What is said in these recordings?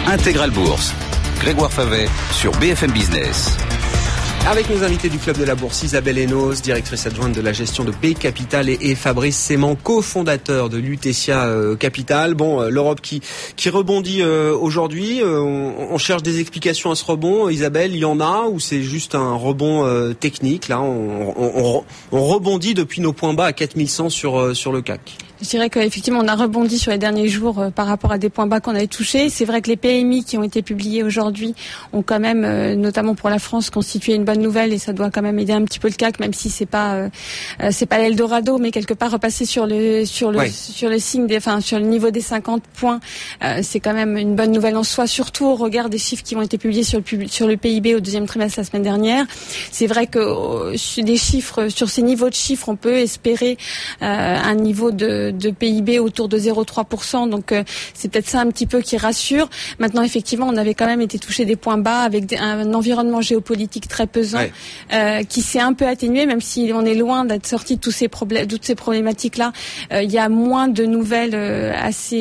Intégral Bourse. Grégoire Favet sur BFM Business. Avec nos invités du Club de la Bourse, Isabelle Hénos, directrice adjointe de la gestion de B Capital, et Fabrice Séman, cofondateur de Lutetia Capital. Bon, l'Europe qui rebondit aujourd'hui. On cherche des explications à ce rebond. Isabelle, il y en a, ou c'est juste un rebond technique? Là, on rebondit depuis nos points bas à 4100 sur le CAC. Je dirais qu'effectivement, on a rebondi sur les derniers jours par rapport à des points bas qu'on avait touchés. C'est vrai que les PMI qui ont été publiés aujourd'hui ont quand même, notamment pour la France, constitué une bonne nouvelle, et ça doit quand même aider un petit peu le CAC, même si c'est pas l'Eldorado, mais quelque part repasser sur le signe sur le niveau des 50 points, c'est quand même une bonne nouvelle en soi, surtout au regard des chiffres qui ont été publiés sur le PIB au deuxième trimestre la semaine dernière. C'est vrai que sur ces niveaux de chiffres, on peut espérer un niveau de PIB autour de 0,3%, donc c'est peut-être ça un petit peu qui rassure. Maintenant, effectivement, on avait quand même été touché des points bas avec un environnement géopolitique très pesant, qui s'est un peu atténué, même si on est loin d'être sorti de toutes ces problématiques-là. Il y a moins de nouvelles assez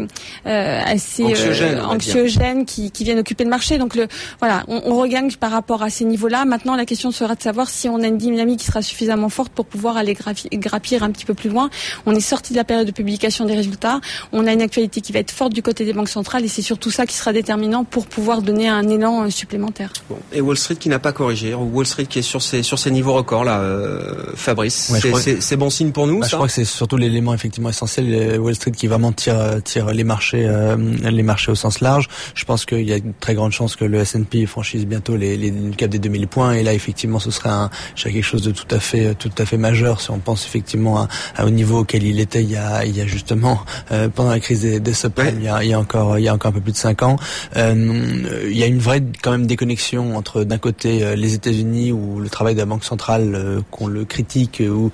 anxiogènes qui viennent occuper le marché. Donc on regagne par rapport à ces niveaux-là. Maintenant, la question sera de savoir si on a une dynamique qui sera suffisamment forte pour pouvoir aller grappir un petit peu plus loin. On est sorti de la période de publication des résultats. On a une actualité qui va être forte du côté des banques centrales, et c'est surtout ça qui sera déterminant pour pouvoir donner un élan supplémentaire. Bon. Et Wall Street qui n'a pas corrigé, Wall Street qui est sur ses niveaux records là, Fabrice. Ouais, c'est bon signe pour nous. Ça, je crois que c'est surtout l'élément effectivement essentiel, Wall Street qui vraiment tire les marchés au sens large. Je pense qu'il y a une très grande chance que le S&P franchisse bientôt le cap des 2000 points, et là effectivement ce serait quelque chose de tout à fait majeur si on pense effectivement au niveau auquel il était il y a justement pendant la crise des subprimes, il y a encore un peu plus de 5 ans. Il y a une vraie quand même déconnexion entre d'un côté les États-Unis, où le travail de la Banque centrale, qu'on le critique ou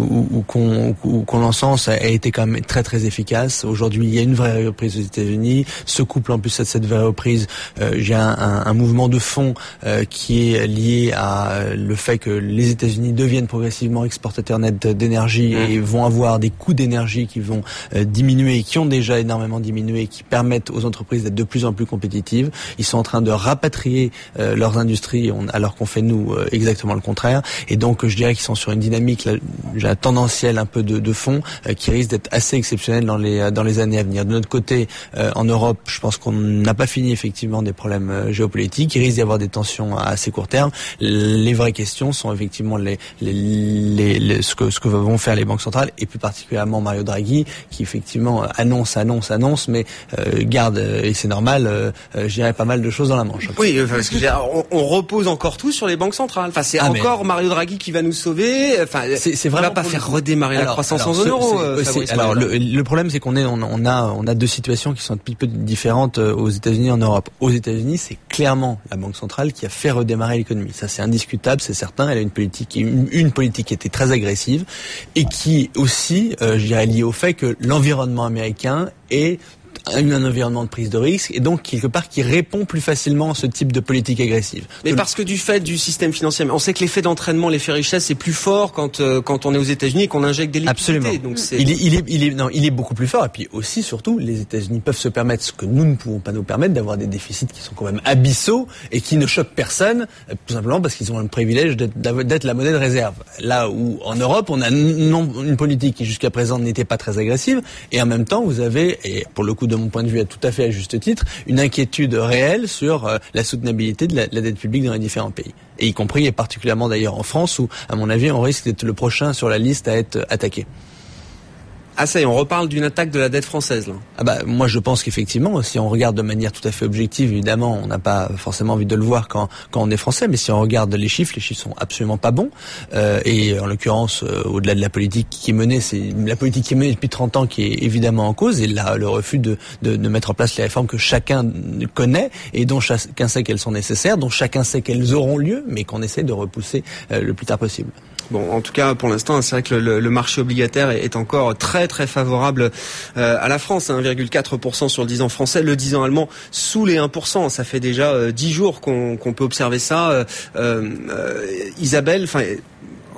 qu'on l'encense, a été quand même très très efficace. Aujourd'hui, il y a une vraie reprise aux États-Unis. Se couple en plus à cette vraie reprise, j'ai un mouvement de fond qui est lié à le fait que les États-Unis deviennent progressivement exportateurs nets d'énergie et vont avoir des coûts d'énergie qui vont diminuer, et qui ont déjà énormément diminué, et qui permettent aux entreprises d'être de plus en plus compétitives. Ils sont en train de rapatrier leurs industries, alors qu'on fait nous exactement le contraire. Et donc je dirais qu'ils sont sur une dynamique tendancielle un peu de fond, qui risque d'être assez exceptionnelle dans les années à venir. De notre côté, en Europe, je pense qu'on n'a pas fini effectivement des problèmes géopolitiques. Il risque d'y avoir des tensions à assez court terme. Les vraies questions sont effectivement ce que vont faire les banques centrales, et plus particulièrement Mario Draghi, qui effectivement annonce, mais garde, et c'est normal, je dirais pas mal de choses dans la manche. Oui, parce que on repose encore tout sur les banques centrales. Enfin, c'est encore Mario Draghi qui va nous sauver. Enfin, c'est vraiment, va pas faire redémarrer la croissance en zone euro. Alors le problème, c'est qu'on a deux situations qui sont un petit peu différentes aux États-Unis et en Europe. Aux États-Unis, c'est clairement la Banque centrale qui a fait redémarrer l'économie. Ça, c'est indiscutable, c'est certain. Elle a une politique qui était très agressive, et qui aussi, je dirais, liée au fait que l'environnement américain est un environnement de prise de risque, et donc quelque part qui répond plus facilement à ce type de politique agressive. Mais parce que du fait du système financier, on sait que l'effet d'entraînement, l'effet richesse, c'est plus fort quand on est aux États-Unis et qu'on injecte des liquidités. Absolument. Donc il est beaucoup plus fort, et puis aussi surtout les États-Unis peuvent se permettre ce que nous ne pouvons pas nous permettre, d'avoir des déficits qui sont quand même abyssaux et qui ne choquent personne, tout simplement parce qu'ils ont le privilège d'être la monnaie de réserve. Là où en Europe on a une politique qui jusqu'à présent n'était pas très agressive, et en même temps vous avez, et pour le coup de mon point de vue à tout à fait à juste titre, une inquiétude réelle sur la soutenabilité de la dette publique dans les différents pays. Et y compris, et particulièrement d'ailleurs en France, où, à mon avis, on risque d'être le prochain sur la liste à être attaqué. Ah ça y est, on reparle d'une attaque de la dette française là. Moi je pense qu'effectivement, si on regarde de manière tout à fait objective, évidemment, on n'a pas forcément envie de le voir quand on est français, mais si on regarde les chiffres sont absolument pas bons. Et en l'occurrence, au-delà de la politique qui est menée, c'est la politique qui est menée depuis 30 ans qui est évidemment en cause, et là le refus de mettre en place les réformes que chacun connaît et dont chacun sait qu'elles sont nécessaires, dont chacun sait qu'elles auront lieu, mais qu'on essaie de repousser le plus tard possible. Bon, en tout cas, pour l'instant, c'est vrai que le marché obligataire est encore très très favorable à la France, 1,4% sur le 10 ans français, le 10 ans allemand sous les 1%. Ça fait déjà 10 jours qu'on peut observer ça. Isabelle,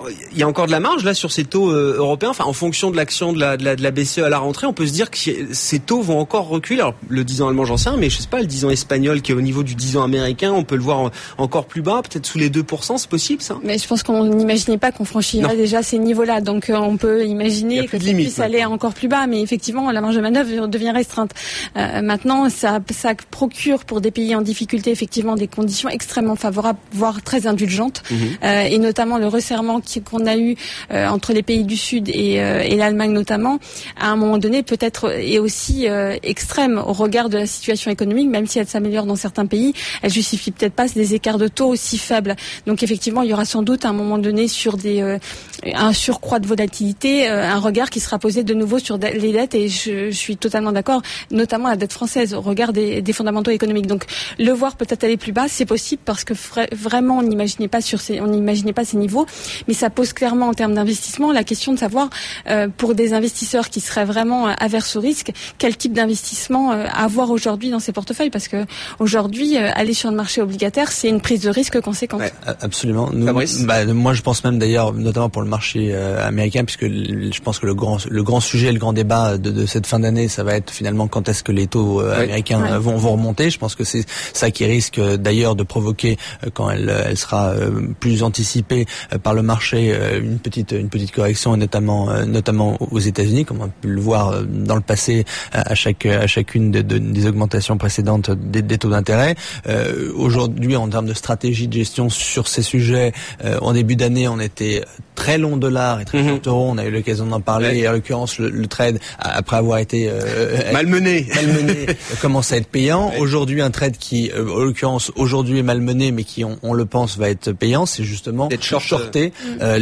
il y a encore de la marge là sur ces taux européens. Enfin, en fonction de l'action de la BCE à la rentrée, on peut se dire que ces taux vont encore reculer. Alors, le 10 ans allemand, j'en sais rien, mais je sais pas, le 10 ans espagnol qui est au niveau du 10 ans américain, on peut le voir encore plus bas, peut-être sous les 2%, c'est possible ça? Mais je pense qu'on n'imaginait pas qu'on franchirait déjà ces niveaux-là. Donc, on peut imaginer que ça puisse aller encore plus bas. Mais effectivement, la marge de manœuvre devient restreinte. Maintenant, ça procure pour des pays en difficulté effectivement des conditions extrêmement favorables, voire très indulgentes, et notamment le resserrement qu'on a eu entre les pays du Sud et l'Allemagne notamment, à un moment donné peut-être est aussi extrême au regard de la situation économique, même si elle s'améliore dans certains pays, elle justifie peut-être pas des écarts de taux aussi faibles. Donc effectivement, il y aura sans doute à un moment donné sur un surcroît de volatilité, un regard qui sera posé de nouveau sur les dettes, et je suis totalement d'accord, notamment la dette française au regard des fondamentaux économiques. Donc le voir peut-être aller plus bas, c'est possible parce que vraiment on n'imaginait pas ces niveaux, mais ça pose clairement en termes d'investissement la question de savoir pour des investisseurs qui seraient vraiment averses au risque, quel type d'investissement avoir aujourd'hui dans ces portefeuilles, parce que aujourd'hui aller sur le marché obligataire, c'est une prise de risque conséquente. Ouais, absolument. Moi je pense même d'ailleurs, notamment pour le marché américain, puisque je pense que le grand sujet, le grand débat de cette fin d'année, ça va être finalement quand est-ce que les taux américains vont remonter. Je pense que c'est ça qui risque d'ailleurs de provoquer, quand elle sera plus anticipée par le marché, une petite correction, et notamment aux États-Unis, comme on a pu le voir dans le passé à chacune des augmentations précédentes des taux d'intérêt. Aujourd'hui, en termes de stratégie de gestion sur ces sujets, en début d'année, on était très long dollar et très long euro. On a eu l'occasion d'en parler. Et en l'occurrence, le trade, après avoir été malmené, commence à être payant. Aujourd'hui, un trade qui, en l'occurrence, aujourd'hui est malmené, mais qui, on le pense, va être payant, c'est justement shorter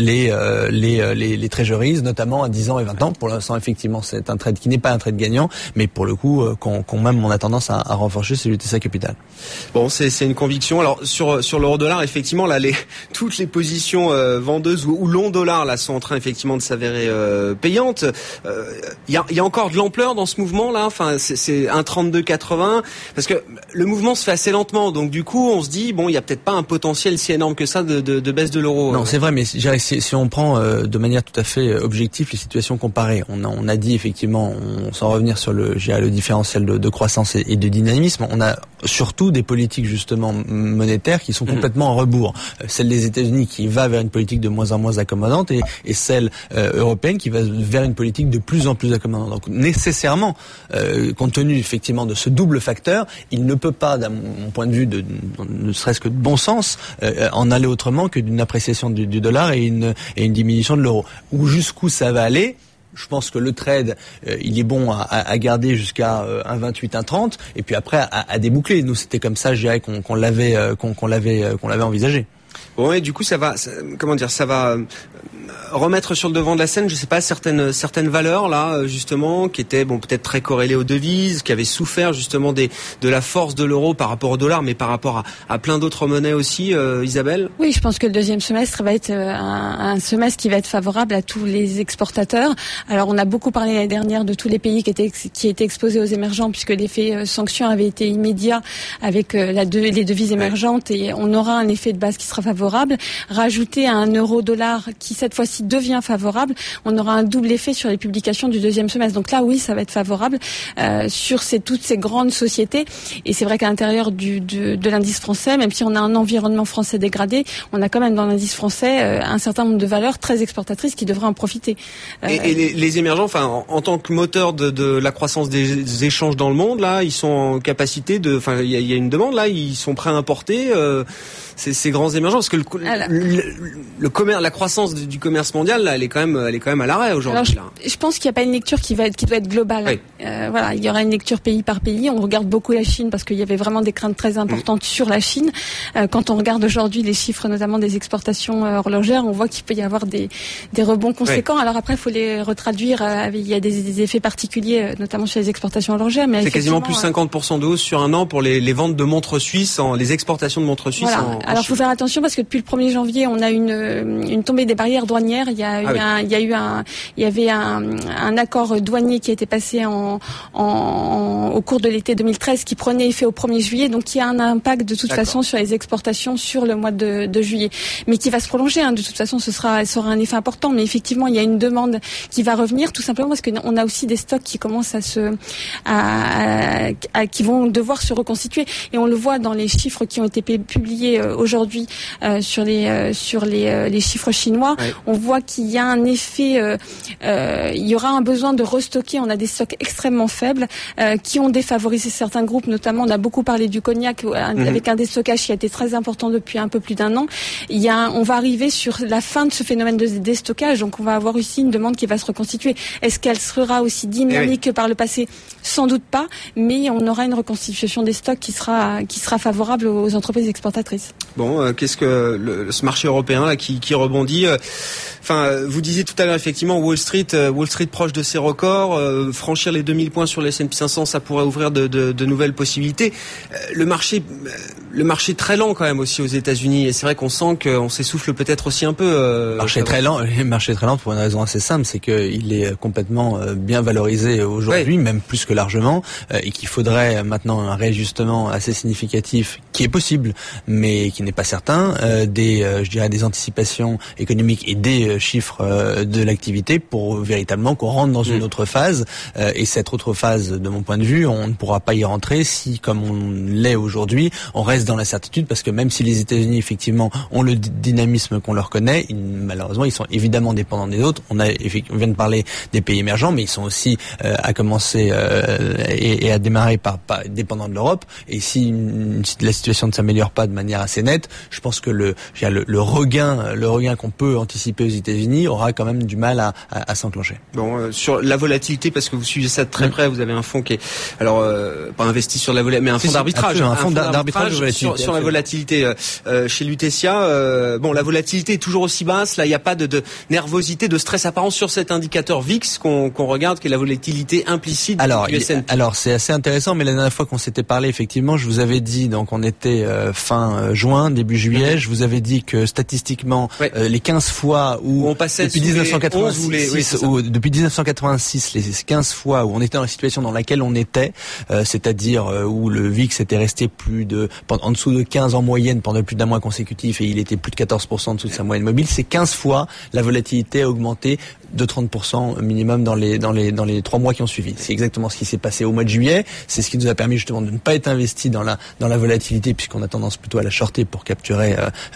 les treasuries, notamment à 10 ans et 20 ans. Pour l'instant, effectivement, c'est un trade qui n'est pas un trade gagnant, mais pour le coup, qu'on même on a tendance à renforcer, c'est l'UTSA Capital. Bon, c'est une conviction. Alors sur l'euro-dollar, effectivement, là, toutes les positions vendeuses ou long dollar là sont en train effectivement de s'avérer payantes. Il y a encore de l'ampleur dans ce mouvement là. Enfin, c'est 1,3280 parce que le mouvement se fait assez lentement. Donc du coup, on se dit bon, il y a peut-être pas un potentiel si énorme que ça de baisse de l'euro. Non, c'est vrai, mais si on prend de manière tout à fait objective les situations comparées, on a dit effectivement, sans revenir sur le différentiel de croissance et de dynamisme, on a surtout des politiques justement monétaires qui sont complètement en rebours. Celle des États-Unis qui va vers une politique de moins en moins accommodante et celle européenne qui va vers une politique de plus en plus accommodante. Donc nécessairement, compte tenu effectivement de ce double facteur, il ne peut pas, d'un mon point de vue, ne serait-ce que de bon sens, en aller autrement que d'une appréciation du dollar et une diminution de l'euro. Ou jusqu'où ça va aller? Je pense que le trade, il est bon à garder jusqu'à 1,28, 1,30, et puis après à déboucler. Nous, c'était comme ça, je dirais, qu'on l'avait envisagé. Bon, et du coup, ça va remettre sur le devant de la scène, je sais pas, certaines valeurs là, justement, qui étaient peut-être très corrélées aux devises, qui avaient souffert justement de la force de l'euro par rapport au dollar, mais par rapport à plein d'autres monnaies aussi, Isabelle. Oui, je pense que le deuxième semestre va être un semestre qui va être favorable à tous les exportateurs. Alors, on a beaucoup parlé l'année dernière de tous les pays qui étaient exposés aux émergents, puisque l'effet sanctions avait été immédiat avec les devises émergentes, et on aura un effet de base qui sera favorable. Rajouter à un euro-dollar qui cette fois-ci devient favorable, on aura un double effet sur les publications du deuxième semestre. Donc là, oui, ça va être favorable sur toutes ces grandes sociétés. Et c'est vrai qu'à l'intérieur de l'indice français, même si on a un environnement français dégradé, on a quand même dans l'indice français un certain nombre de valeurs très exportatrices qui devraient en profiter. Et les émergents, enfin, en tant que moteur de la croissance des échanges dans le monde, là, ils sont en capacité il y a une demande là, ils sont prêts à importer ces grands émergents, parce que la croissance du commerce mondial là, elle est quand même à l'arrêt aujourd'hui. Alors, je pense qu'il n'y a pas une lecture qui doit être globale. Oui. Il y aura une lecture pays par pays. On regarde beaucoup la Chine parce qu'il y avait vraiment des craintes très importantes sur la Chine. Quand on regarde aujourd'hui les chiffres, notamment des exportations horlogères, on voit qu'il peut y avoir des rebonds conséquents. Oui. Alors après, il faut les retraduire. Il y a des effets particuliers, notamment sur les exportations horlogères. Mais c'est quasiment plus 50% de hausse sur un an pour les ventes de montres suisses, les exportations de montres suisses. Voilà. Alors, il faut faire attention attention parce que depuis le 1er janvier, on a une tombée des barrières douanières. Il y avait un accord douanier qui a été passé au cours de l'été 2013 qui prenait effet au 1er juillet, donc qui a un impact de toute façon sur les exportations sur le mois de juillet, mais qui va se prolonger. De toute façon, ça aura un effet important. Mais effectivement, il y a une demande qui va revenir, tout simplement parce qu'on a aussi des stocks qui commencent qui vont devoir se reconstituer. Et on le voit dans les chiffres qui ont été publiés aujourd'hui sur les chiffres chinois. Ouais. On voit qu'il y a un effet, il y aura un besoin de restocker. On a des stocks extrêmement faibles qui ont défavorisé certains groupes, notamment on a beaucoup parlé du cognac avec un déstockage qui a été très important depuis un peu plus d'1 an. On va arriver sur la fin de ce phénomène de déstockage, donc on va avoir ici une demande qui va se reconstituer. Est-ce qu'elle sera aussi dynamique que par le passé? Sans doute pas, mais on aura une reconstitution des stocks qui sera favorable aux entreprises exportatrices. Bon, qu'est-ce que ce marché européen là qui rebondit? Vous disiez tout à l'heure effectivement Wall Street proche de ses records, franchir les 2000 points sur le S&P 500, ça pourrait ouvrir de nouvelles possibilités. Le marché très lent quand même aussi aux États-Unis, et c'est vrai qu'on sent qu'on s'essouffle peut-être aussi un peu. Marché très lent pour une raison assez simple, c'est qu'il est complètement bien valorisé aujourd'hui, même plus que largement, et qu'il faudrait maintenant un réajustement assez significatif qui est possible, mais qui n'est pas certain, des anticipations économiques et des chiffres de l'activité pour véritablement qu'on rentre dans une autre phase. Et cette autre phase, de mon point de vue, on ne pourra pas y rentrer si, comme on l'est aujourd'hui, on reste dans l'incertitude, parce que même si les États-Unis effectivement ont le dynamisme qu'on leur connaît, malheureusement ils sont évidemment dépendants des autres. On vient de parler des pays émergents, mais ils sont aussi à commencer et à démarrer par dépendants de l'Europe. Et si la situation ne s'améliore pas de manière assez nette, je pense que le regain qu'on peut anticiper aux États-Unis aura quand même du mal à s'enclencher. Bon, sur la volatilité, parce que vous suivez ça de très près, vous avez un fonds qui est pas investi sur la volatilité, mais un fonds d'arbitrage, un fonds d'arbitrage sur la volatilité chez Lutetia. La volatilité est toujours aussi basse. Là, il n'y a pas de nervosité, de stress apparent sur cet indicateur VIX qu'on regarde, qui est la volatilité implicite du S&P. Alors, c'est assez intéressant, mais la dernière fois qu'on s'était parlé, effectivement, je vous avais dit, donc on était fin juin, début juillet, je vous avais dit que statistiquement, les 15 fois où on passait depuis 1986, les 15 fois où on était dans la situation dans laquelle on était, c'est-à-dire où le VIX était resté en dessous de 15 en moyenne pendant plus d'un mois consécutif, et il était plus de 14% en dessous de sa moyenne mobile, c'est 15 fois la volatilité a augmenté de 30% minimum dans les 3 mois qui ont suivi. C'est exactement ce qui s'est passé au mois de juillet. C'est ce qui nous a permis justement de ne pas être investi dans la volatilité, puisqu'on a tendance plutôt à la shorter pour capturer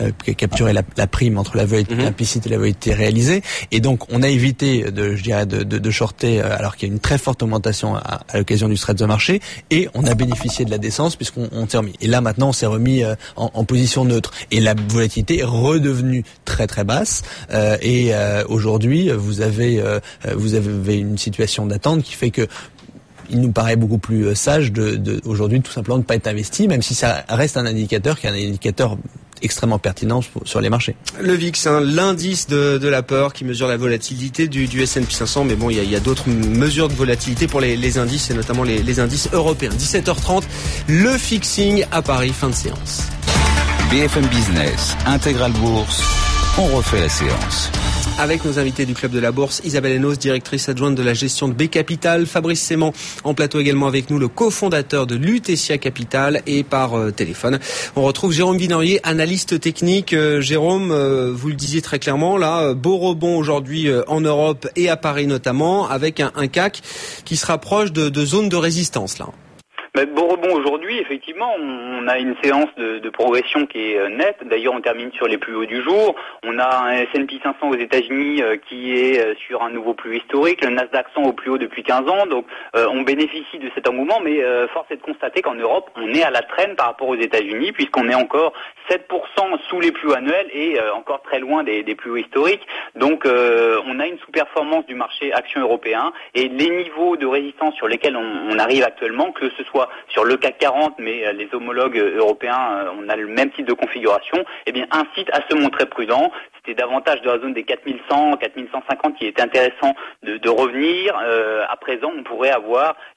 la prime entre la volatilité implicite et la volatilité réalisée. Et donc on a évité de shorter alors qu'il y a une très forte augmentation à l'occasion du stress de marché, et on a bénéficié de la descente puisqu'on s'est remis. Et là maintenant on s'est remis en position neutre, et la volatilité est redevenue très très basse, et aujourd'hui vous avez une situation d'attente qui fait que il nous paraît beaucoup plus sage aujourd'hui tout simplement de ne pas être investi, même si ça reste un indicateur qui est un indicateur extrêmement pertinent sur les marchés. Le VIX, l'indice de la peur qui mesure la volatilité du S&P 500, mais bon, il y a d'autres mesures de volatilité pour les indices, et notamment les indices européens. 17h30, le fixing à Paris, fin de séance. BFM Business, Intégral Bourse, on refait la séance. Avec nos invités du Club de la Bourse, Isabelle Hénos, directrice adjointe de la gestion de B Capital, Fabrice Sémant en plateau également avec nous, le cofondateur de Lutetia Capital, et par téléphone, on retrouve Jérôme Vinorier, analyste technique. Jérôme, vous le disiez très clairement, là, beau rebond aujourd'hui en Europe et à Paris notamment, avec un CAC qui se rapproche de zones de résistance là. Beau rebond aujourd'hui, effectivement, on a une séance de progression qui est nette. D'ailleurs, on termine sur les plus hauts du jour. On a un S&P 500 aux États-Unis qui est sur un nouveau plus historique, le Nasdaq 100 au plus haut depuis 15 ans. Donc, on bénéficie de cet engouement, mais force est de constater qu'en Europe, on est à la traîne par rapport aux États-Unis, puisqu'on est encore 7% sous les plus hauts annuels et encore très loin des plus hauts historiques. Donc, on a une sous-performance du marché action européen, et les niveaux de résistance sur lesquels on arrive actuellement, que ce soit sur le CAC 40, mais les homologues européens, on a le même type de configuration, incite à se montrer prudent. C'était davantage de la zone des 4100, 4150 qui était intéressant de revenir. À présent, on pourrait avoir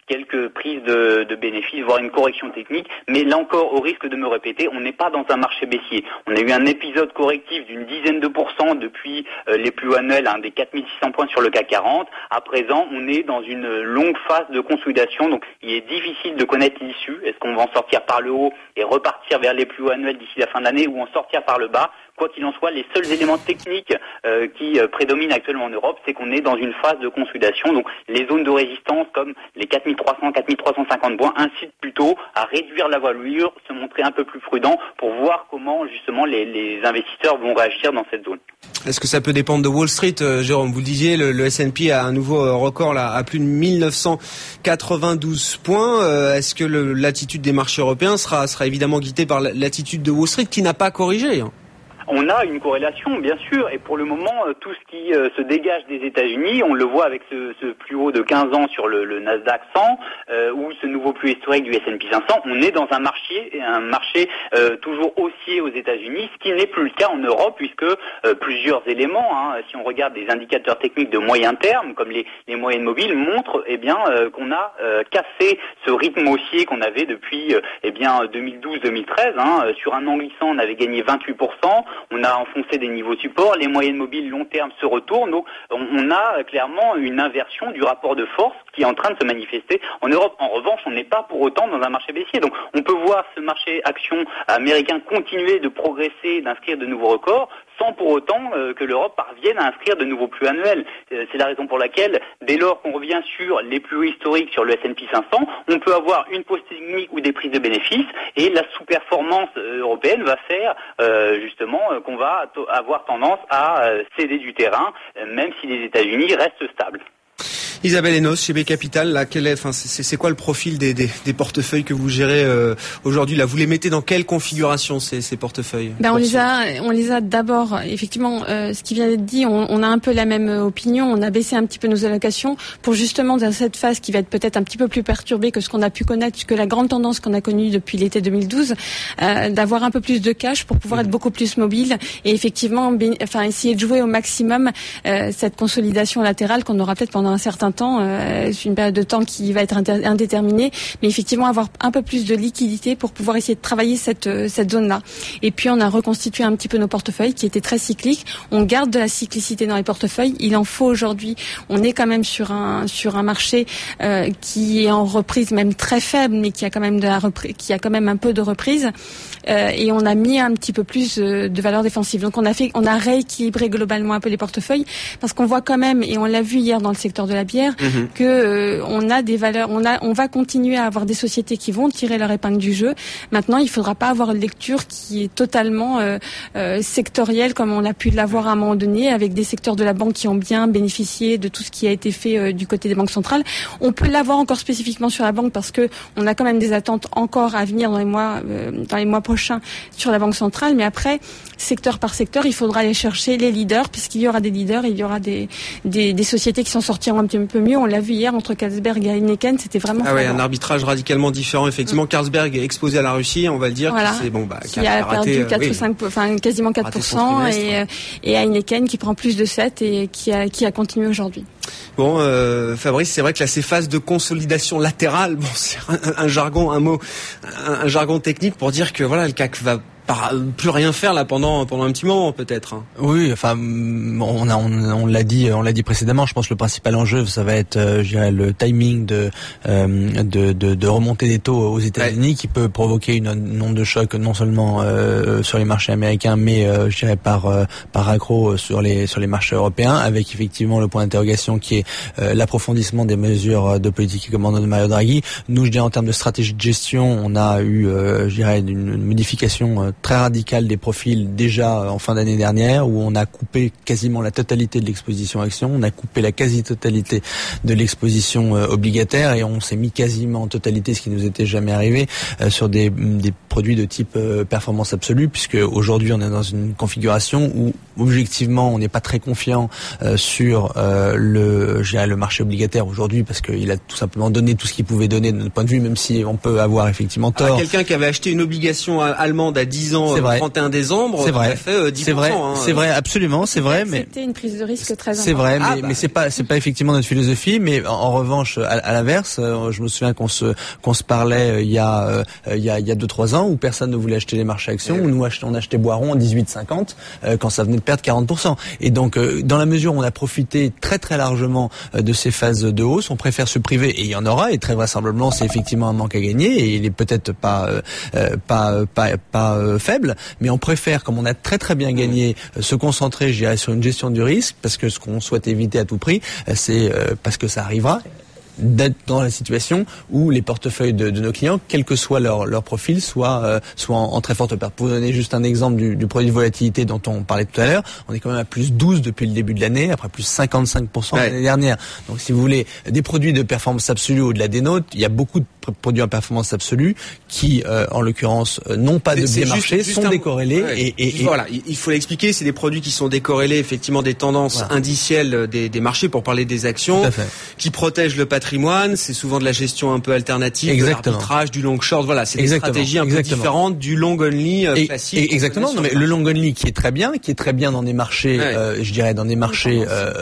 quelques prises de bénéfices, voire une correction technique. Mais là encore, au risque de me répéter, on n'est pas dans un marché baissier. On a eu un épisode correctif d'une dizaine de pourcents depuis les plus hauts annuels, des 4600 points sur le CAC 40. À présent, on est dans une longue phase de consolidation, donc il est difficile de connaître l'issue. Est-ce qu'on va en sortir par le haut et repartir vers les plus hauts annuels d'ici la fin de l'année, ou en sortir par le bas? Quoi qu'il en soit, les seuls éléments techniques qui prédominent actuellement en Europe, c'est qu'on est dans une phase de consolidation. Donc les zones de résistance comme les 4300, 4350 points incitent plutôt à réduire la voilure, se montrer un peu plus prudent pour voir comment justement les investisseurs vont réagir dans cette zone. Est-ce que ça peut dépendre de Wall Street, Jérôme? Vous le disiez, le S&P a un nouveau record là, à plus de 1992 points. Est-ce que l'attitude des marchés européens sera évidemment guidée par l'attitude de Wall Street qui n'a pas corrigé? On a une corrélation, bien sûr, et pour le moment, tout ce qui se dégage des États-Unis, on le voit avec ce plus haut de 15 ans sur le Nasdaq 100 ou ce nouveau plus historique du S&P 500. On est dans un marché toujours haussier aux États-Unis, ce qui n'est plus le cas en Europe, puisque plusieurs éléments, si on regarde des indicateurs techniques de moyen terme, comme les moyennes mobiles, montrent qu'on a cassé ce rythme haussier qu'on avait depuis 2012-2013. Sur un an glissant, on avait gagné 28%. On a enfoncé des niveaux support, les moyennes mobiles long terme se retournent, donc on a clairement une inversion du rapport de force qui est en train de se manifester en Europe. En revanche, on n'est pas pour autant dans un marché baissier, donc on peut voir ce marché action américain continuer de progresser, d'inscrire de nouveaux records, sans pour autant que l'Europe parvienne à inscrire de nouveaux plus annuels. C'est la raison pour laquelle, dès lors qu'on revient sur les plus hauts historiques sur le S&P 500, on peut avoir une pause technique ou des prises de bénéfices, et la sous-performance européenne va faire justement qu'on va avoir tendance à céder du terrain, même si les États-Unis restent stables. Isabelle Enos, chez B Capital, là, c'est quoi le profil des portefeuilles que vous gérez aujourd'hui? Là, vous les mettez dans quelle configuration ces portefeuilles? On les a d'abord, effectivement, ce qui vient d'être dit, on a un peu la même opinion. On a baissé un petit peu nos allocations pour justement dans cette phase qui va être peut-être un petit peu plus perturbée que ce qu'on a pu connaître, que la grande tendance qu'on a connue depuis l'été 2012, d'avoir un peu plus de cash pour pouvoir être beaucoup plus mobile et effectivement, essayer de jouer au maximum cette consolidation latérale qu'on aura peut-être pendant un certain temps. C'est une période de temps qui va être indéterminée, mais effectivement avoir un peu plus de liquidité pour pouvoir essayer de travailler cette zone-là. Et puis on a reconstitué un petit peu nos portefeuilles qui étaient très cycliques. On garde de la cyclicité dans les portefeuilles. Il en faut aujourd'hui. On est quand même sur un marché qui est en reprise, même très faible, mais qui a quand même qui a quand même un peu de reprise. Et on a mis un petit peu plus de valeur défensive. Donc on a rééquilibré globalement un peu les portefeuilles parce qu'on voit quand même, et on l'a vu hier dans le secteur de la bière, que on a des valeurs, on va continuer à avoir des sociétés qui vont tirer leur épingle du jeu. Maintenant, il faudra pas avoir une lecture qui est totalement sectorielle comme on a pu l'avoir à un moment donné avec des secteurs de la banque qui ont bien bénéficié de tout ce qui a été fait du côté des banques centrales. On peut l'avoir encore spécifiquement sur la banque parce que on a quand même des attentes encore à venir dans les mois prochains sur la banque centrale, mais après secteur par secteur, il faudra aller chercher les leaders puisqu'il y aura des leaders, il y aura des sociétés qui s'en sortiront un petit peu mieux. On l'a vu hier entre Carlsberg et Heineken, c'était vraiment un arbitrage radicalement différent. Effectivement, Carlsberg est exposé à la Russie, on va le dire, qui a perdu 4 quasiment 4%, et Heineken qui prend plus de 7 et qui a continué aujourd'hui. Bon, Fabrice, c'est vrai que là, ces phases de consolidation latérale, c'est un jargon technique pour dire que voilà, le CAC va plus rien faire là pendant un petit moment peut-être. Oui, enfin on l'a dit précédemment. Je pense que le principal enjeu, ça va être, je dirais, le timing de remontée des taux aux États-Unis, qui peut provoquer une onde de choc non seulement sur les marchés américains, mais je dirais par accro sur les marchés européens, avec effectivement le point d'interrogation qui est l'approfondissement des mesures de politique économique de Mario Draghi. Nous, je dirais, en termes de stratégie de gestion, on a eu, je dirais, une modification très radicale des profils déjà en fin d'année dernière, où on a coupé quasiment la totalité de l'exposition action, on a coupé la quasi-totalité de l'exposition obligataire, et on s'est mis quasiment en totalité, ce qui nous était jamais arrivé, sur des produits de type performance absolue, puisque aujourd'hui on est dans une configuration où objectivement on n'est pas très confiant sur le marché obligataire aujourd'hui, parce qu'il a tout simplement donné tout ce qu'il pouvait donner de notre point de vue, même si on peut avoir effectivement tort. Quelqu'un qui avait acheté une obligation allemande à 10 soi-disant 31 décembre, c'est vrai. Fait 10%. C'est vrai, absolument, c'est vrai, mais c'était une prise de risque très importante. C'est vrai, mais c'est pas effectivement notre philosophie. Mais en revanche, à l'inverse, je me souviens qu'on se parlait il y a 2-3 ans où personne ne voulait acheter les marchés actions, où nous on achetait Boiron en 18,50 quand ça venait de perdre 40%. Et donc dans la mesure où on a profité très très largement de ces phases de hausse, on préfère se priver, et il y en aura, et très vraisemblablement c'est effectivement un manque à gagner, et il est peut-être pas faible, mais on préfère, comme on a très très bien gagné, se concentrer, je dirais, sur une gestion du risque, parce que ce qu'on souhaite éviter à tout prix, c'est parce que ça arrivera, d'être dans la situation où les portefeuilles de nos clients, quel que soit leur profil, soient en très forte perte. Pour vous donner juste un exemple du produit de volatilité dont on parlait tout à l'heure, on est quand même à plus 12 depuis le début de l'année, après plus 55% l'année dernière. Donc si vous voulez des produits de performance absolue au-delà des nôtres, il y a beaucoup de produits en performance absolue qui, en l'occurrence, n'ont pas de biais marché, sont décorrélés. Voilà, il faut l'expliquer, c'est des produits qui sont décorrélés effectivement des tendances indicielles des marchés, pour parler des actions, qui protègent le patrimoine. C'est souvent de la gestion un peu alternative, de l'arbitrage, du long short. Voilà, c'est des stratégies un peu différentes du long only classique. Exactement. Non, mais le long only qui est très bien dans des marchés, je dirais dans des marchés,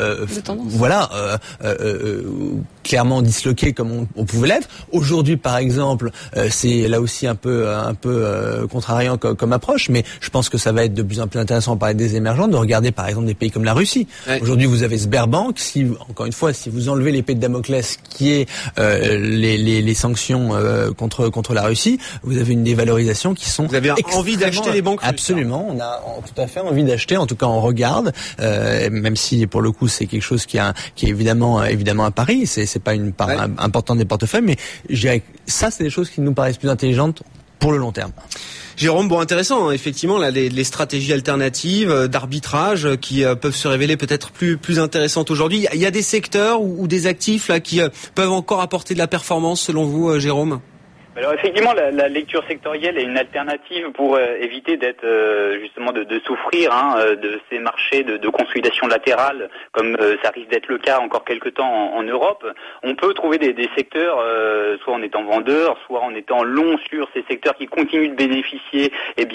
clairement disloqués comme on pouvait l'être. Aujourd'hui, par exemple, c'est là aussi un peu contrariant comme approche, mais je pense que ça va être de plus en plus intéressant, on parlait des émergents, de regarder par exemple des pays comme la Russie. Aujourd'hui, vous avez Sberbank. Encore une fois, si vous enlevez l'épée de Damoclès qui est les sanctions contre la Russie, vous avez une dévalorisation qui sont. Vous avez envie d'acheter les banques russes. Absolument, on a tout à fait envie d'acheter. En tout cas, on regarde, même si pour le coup c'est quelque chose qui est évidemment à Paris. C'est pas une part importante des portefeuilles, mais je dirais que ça, c'est des choses qui nous paraissent plus intelligentes pour le long terme. Jérôme, intéressant, effectivement, là, les stratégies alternatives d'arbitrage qui peuvent se révéler peut-être plus intéressantes aujourd'hui. Il y a des secteurs ou des actifs là qui peuvent encore apporter de la performance selon vous, Jérôme ? Alors effectivement, la lecture sectorielle est une alternative pour éviter d'être justement de souffrir de ces marchés de consolidation latérale, comme ça risque d'être le cas encore quelque temps en Europe. On peut trouver des secteurs, soit en étant vendeur, soit en étant long sur ces secteurs qui continuent de bénéficier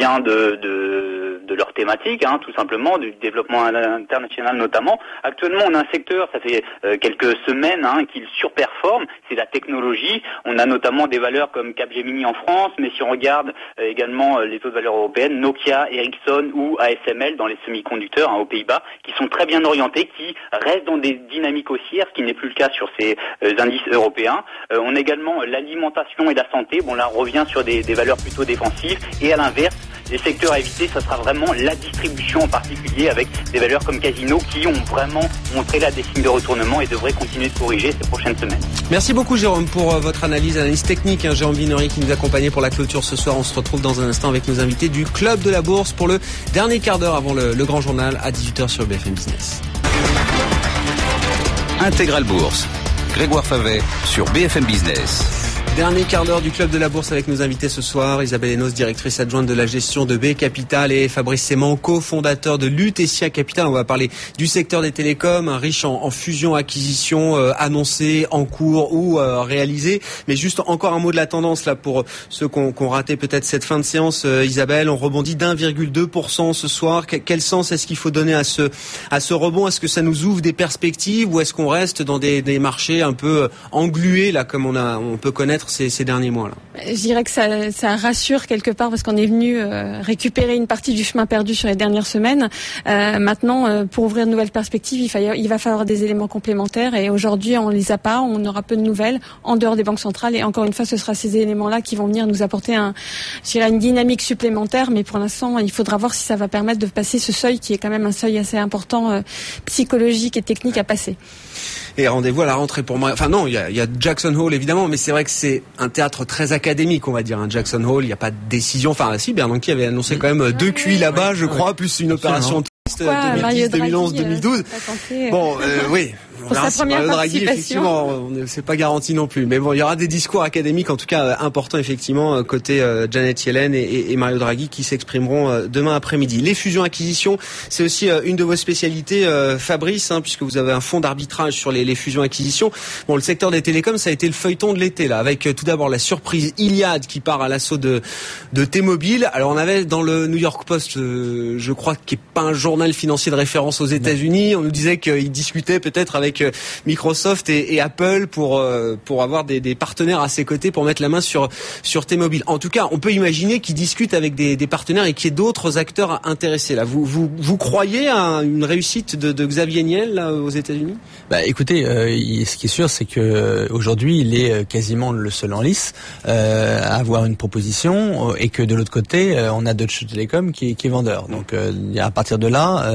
de leur thématique, tout simplement, du développement international notamment. Actuellement, on a un secteur, ça fait quelques semaines qu'il surperforme, c'est la technologie. On a notamment des valeurs comme Capgemini en France, mais si on regarde également les autres valeurs européennes, Nokia, Ericsson ou ASML dans les semi-conducteurs aux Pays-Bas, qui sont très bien orientés, qui restent dans des dynamiques haussières, ce qui n'est plus le cas sur ces indices européens. On a également l'alimentation et la santé. Bon, là, on revient sur des valeurs plutôt défensives. Et à l'inverse, les secteurs à éviter, ça sera vraiment la distribution en particulier, avec des valeurs comme Casino qui ont vraiment montré là des signes de retournement et devraient continuer de corriger ces prochaines semaines. Merci beaucoup Jérôme pour votre analyse technique. Jérôme Vinori qui nous accompagnait pour la clôture ce soir. On se retrouve dans un instant avec nos invités du Club de la Bourse pour le dernier quart d'heure avant le grand journal à 18h sur BFM Business. Intégral Bourse, Grégoire Favet sur BFM Business. Dernier quart d'heure du Club de la Bourse avec nos invités ce soir. Isabelle Hénos, directrice adjointe de la gestion de B Capital, et Fabrice Seyman, cofondateur de Lutetia Capital. On va parler du secteur des télécoms, riche en fusion-acquisition annoncée, en cours ou réalisée. Mais juste encore un mot de la tendance là pour ceux qui ont raté peut-être cette fin de séance. Isabelle, on rebondit d'1,2% ce soir. Quel sens est-ce qu'il faut donner à ce rebond ? Est-ce que ça nous ouvre des perspectives ou est-ce qu'on reste dans des marchés un peu englués là, comme on peut connaître ces derniers mois là? Je dirais que ça rassure quelque part parce qu'on est venu récupérer une partie du chemin perdu sur les dernières semaines. Maintenant, pour ouvrir de nouvelles perspectives, il va falloir des éléments complémentaires et aujourd'hui on les a pas. On aura peu de nouvelles en dehors des banques centrales et encore une fois, ce sera ces éléments-là qui vont venir nous apporter une dynamique supplémentaire. Mais pour l'instant, il faudra voir si ça va permettre de passer ce seuil qui est quand même un seuil assez important psychologique et technique à passer. Et rendez-vous à la rentrée pour moi. Enfin non, il y a Jackson Hole évidemment, mais c'est vrai que c'est un théâtre très académique, on va dire. Jackson Hole, il n'y a pas de décision. Enfin si, Bernanke avait annoncé quand même 2 QI là-bas, je crois, plus une opération 2011-2012. Bon, oui, pour sa première participation. Effectivement, c'est pas garanti non plus. Mais bon, il y aura des discours académiques, en tout cas importants effectivement, côté Janet Yellen et Mario Draghi, qui s'exprimeront demain après-midi. Les fusions-acquisitions, c'est aussi une de vos spécialités, Fabrice, puisque vous avez un fonds d'arbitrage sur les fusions-acquisitions. Bon, le secteur des télécoms, ça a été le feuilleton de l'été, là, avec tout d'abord la surprise Iliad qui part à l'assaut de T-Mobile. Alors on avait dans le New York Post, je crois, qui est pas un journal financier de référence aux États-Unis, on nous disait qu'ils discutaient peut-être avec Microsoft et Apple pour avoir des partenaires à ses côtés pour mettre la main sur T-Mobile. En tout cas, on peut imaginer qu'ils discutent avec des partenaires et qu'il y ait d'autres acteurs intéressés là. Vous croyez à une réussite de Xavier Niel là, aux États-Unis ? Écoutez, ce qui est sûr, c'est que aujourd'hui, il est quasiment le seul en lice à avoir une proposition, et que de l'autre côté, on a Deutsche Telekom qui est vendeur. Donc, à partir de là,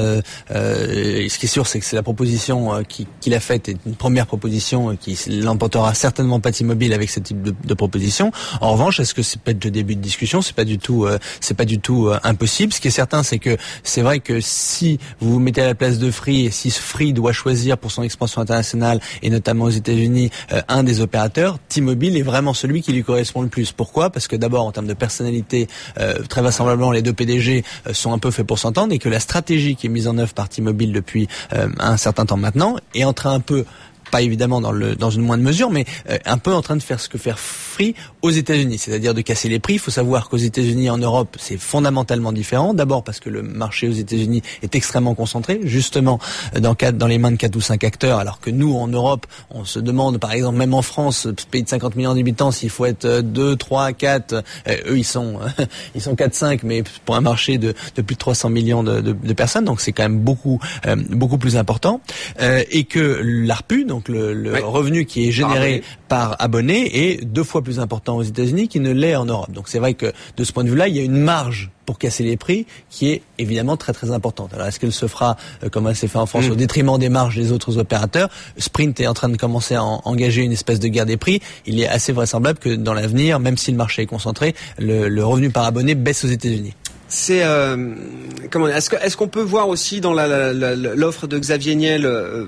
ce qui est sûr, c'est que c'est la proposition qu'il a faite est une première proposition qui l'emportera certainement pas T-Mobile avec ce type de proposition. En revanche, est-ce que c'est peut-être le début de discussion ? C'est pas du tout impossible. Ce qui est certain, c'est que c'est vrai que si vous vous mettez à la place de Free, et si Free doit choisir pour son expansion internationale et notamment aux États-Unis un des opérateurs, T-Mobile est vraiment celui qui lui correspond le plus. Pourquoi ? Parce que d'abord en termes de personnalité, très vraisemblablement les deux PDG sont un peu faits pour s'entendre, et que la stratégie qui est mise en œuvre par T-Mobile depuis un certain temps maintenant est en train un peu, pas évidemment dans une moindre mesure, mais un peu en train de faire ce que fait Free aux États-Unis, c'est-à-dire de casser les prix. Il faut savoir qu'aux États-Unis et en Europe, c'est fondamentalement différent. D'abord parce que le marché aux États-Unis est extrêmement concentré, justement dans les mains de 4 ou 5 acteurs, alors que nous, en Europe, on se demande, par exemple, même en France, pays de 50 millions d'habitants, s'il faut être 2, 3, 4, eux ils sont 4, 5, mais pour un marché de plus de 300 millions de personnes, donc c'est quand même beaucoup plus important, et que l'ARPU, donc le revenu qui est généré par abonné, est 2 fois plus important aux États-Unis qu'il ne l'est en Europe. Donc c'est vrai que de ce point de vue-là, il y a une marge pour casser les prix qui est évidemment très très importante. Alors est-ce qu'elle se fera comme elle s'est fait en France au détriment des marges des autres opérateurs ? Sprint est en train de commencer à engager une espèce de guerre des prix. Il est assez vraisemblable que dans l'avenir, même si le marché est concentré, le revenu par abonné baisse aux États-Unis. C'est est-ce qu'on peut voir aussi dans l'offre de Xavier Niel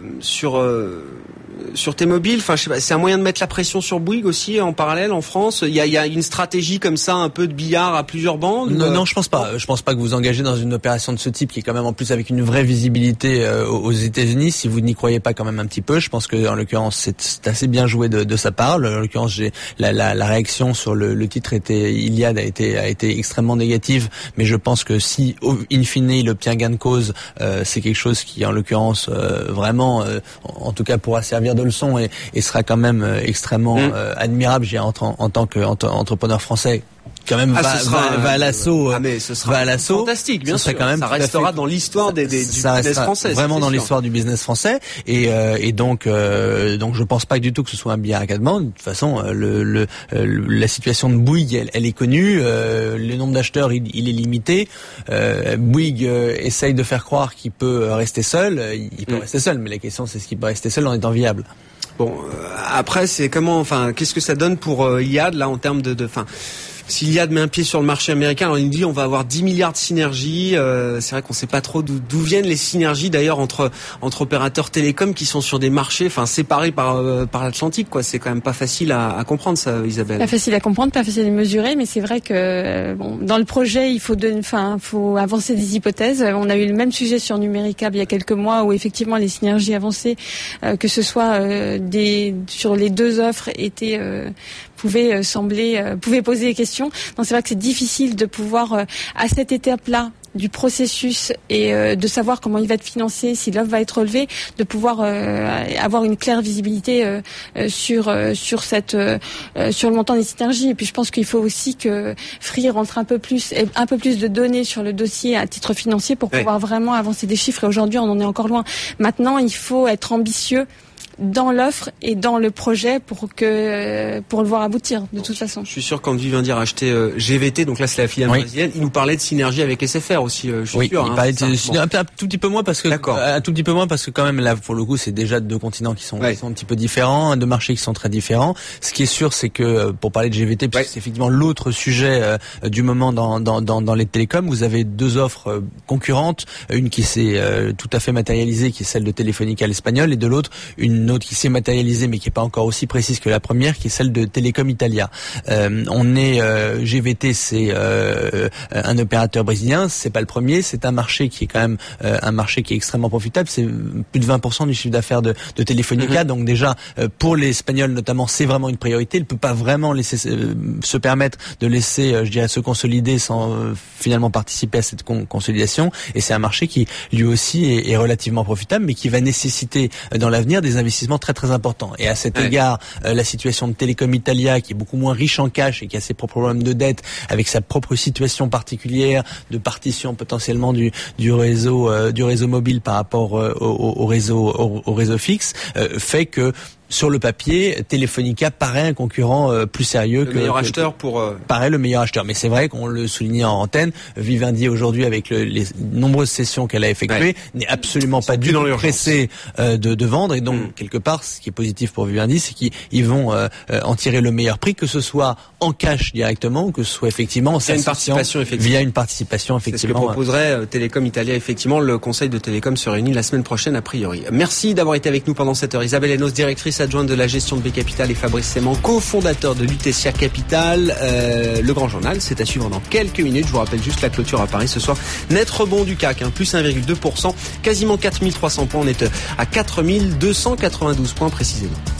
sur T-Mobile, enfin je sais pas, c'est un moyen de mettre la pression sur Bouygues aussi en parallèle en France. Il y a une stratégie comme ça, un peu de billard à plusieurs bandes. Non, je pense pas. Je pense pas que vous engagez dans une opération de ce type qui est quand même en plus avec une vraie visibilité aux États-Unis. Si vous n'y croyez pas quand même un petit peu, je pense que en l'occurrence c'est assez bien joué de sa part. En l'occurrence, la réaction sur le titre Iliad a été extrêmement négative, mais je pense que si in fine il obtient gain de cause, c'est quelque chose qui en l'occurrence vraiment, en tout cas pourra servir de leçon et sera quand même extrêmement admirable, je dirais, en tant qu'entrepreneur français. Quand même va à l'assaut. Ce sera fantastique, bien sûr. Quand même ça restera dans l'histoire du business français. Vraiment dans l'histoire du business français. Et donc je pense pas du tout que ce soit un billard à 4 bandes. De toute façon, la situation de Bouygues, elle est connue. Le nombre d'acheteurs, il est limité. Bouygues essaye de faire croire qu'il peut rester seul. Il peut rester seul, mais la question c'est ce qu'il peut rester seul en étant viable. Bon, après c'est qu'est-ce que ça donne pour Iliad là en termes de si Iliad met un pied sur le marché américain, alors il nous dit on va avoir 10 milliards de synergies. C'est vrai qu'on sait pas trop d'où viennent les synergies d'ailleurs entre opérateurs télécoms qui sont sur des marchés séparés par l'Atlantique, quoi. C'est quand même pas facile à comprendre ça, Isabelle. Pas facile à comprendre, pas facile à mesurer, mais c'est vrai que dans le projet, il faut avancer des hypothèses. On a eu le même sujet sur Numéricable il y a quelques mois où effectivement les synergies avancées, que ce soit sur les 2 offres pouvaient poser des questions. Donc c'est vrai que c'est difficile de pouvoir à cette étape-là du processus et de savoir comment il va être financé, si l'offre va être relevée, de pouvoir avoir une claire visibilité sur le montant des synergies. Et puis je pense qu'il faut aussi que Free rentre un peu plus de données sur le dossier à titre financier pour pouvoir vraiment avancer des chiffres. Et aujourd'hui, on en est encore loin. Maintenant, il faut être ambitieux dans l'offre et dans le projet pour le voir aboutir de toute façon. Je suis sûr quand Vivendi a racheté GVT, donc là c'est la filiale brésilienne, il nous parlait de synergie avec SFR aussi. Je suis sûr. Il parlait un tout petit peu moins parce que quand même là pour le coup c'est déjà deux continents qui sont un petit peu différents, deux marchés qui sont très différents. Ce qui est sûr c'est que pour parler de GVT, puisque c'est effectivement l'autre sujet du moment dans les télécoms, vous avez deux offres concurrentes, une qui s'est tout à fait matérialisée, qui est celle de Telefónica l'espagnol, et de l'autre une autre qui s'est matérialisée mais qui est pas encore aussi précise que la première, qui est celle de Telecom Italia. GVT, c'est un opérateur brésilien, c'est pas le premier, c'est un marché qui est quand même un marché qui est extrêmement profitable, c'est plus de 20% du chiffre d'affaires de Telefónica, donc déjà pour les Espagnols notamment, c'est vraiment une priorité. Il peut pas vraiment laisser se permettre de laisser, je dirais, se consolider sans finalement participer à cette consolidation, et c'est un marché qui lui aussi est relativement profitable, mais qui va nécessiter dans l'avenir des investissements très très importants. Et à cet égard, la situation de Telecom Italia, qui est beaucoup moins riche en cash et qui a ses propres problèmes de dette, avec sa propre situation particulière de partition potentiellement du réseau mobile par rapport au réseau fixe, fait que sur le papier, Telefónica paraît un concurrent plus sérieux le meilleur acheteur paraît le meilleur acheteur. Mais c'est vrai qu'on le soulignait en antenne, Vivendi aujourd'hui avec les nombreuses sessions qu'elle a effectuées n'est absolument pas du tout pressé de vendre, et donc quelque part ce qui est positif pour Vivendi, c'est qu'ils vont en tirer le meilleur prix, que ce soit en cash directement ou que ce soit effectivement via une participation effectivement. C'est ce que proposerait Telecom Italia. Effectivement, le conseil de Télécom se réunit la semaine prochaine a priori. Merci d'avoir été avec nous pendant cette heure. Isabelle Enos, directrice adjointe de la gestion de B Capital, et Fabrice Seyman, cofondateur de Lutetia Capital. Le grand journal, c'est à suivre dans quelques minutes. Je vous rappelle juste la clôture à Paris ce soir. Net rebond du CAC, plus 1,2%, quasiment 4300 points. On est à 4292 points précisément.